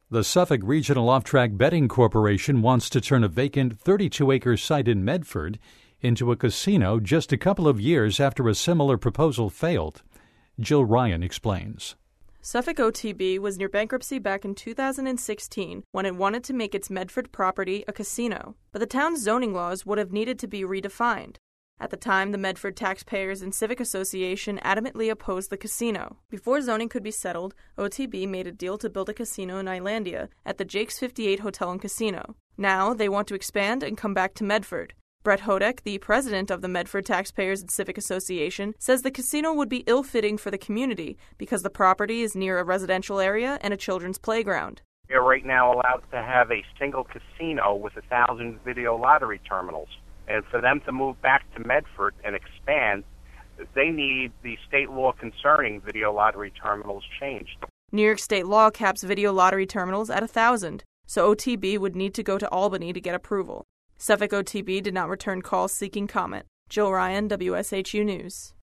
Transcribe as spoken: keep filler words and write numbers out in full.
The Suffolk Regional Off-Track Betting Corporation wants to turn a vacant thirty-two acre site in Medford into a casino just a couple of years after a similar proposal failed. Jill Ryan explains. Suffolk O T B was near bankruptcy back in two thousand sixteen when it wanted to make its Medford property a casino, but the town's zoning laws would have needed to be redefined. At the time, the Medford Taxpayers and Civic Association adamantly opposed the casino. Before zoning could be settled, O T B made a deal to build a casino in Islandia at the Jake's fifty-eight Hotel and Casino. Now, they want to expand and come back to Medford. Brett Hodek, the president of the Medford Taxpayers and Civic Association, says the casino would be ill-fitting for the community because the property is near a residential area and a children's playground. They're right now allowed to have a single casino with a thousand video lottery terminals. And for them to move back to Medford and expand, they need the state law concerning video lottery terminals changed. New York state law caps video lottery terminals at one thousand, so O T B would need to go to Albany to get approval. Suffolk O T B did not return calls seeking comment. Jill Ryan, W S H U News.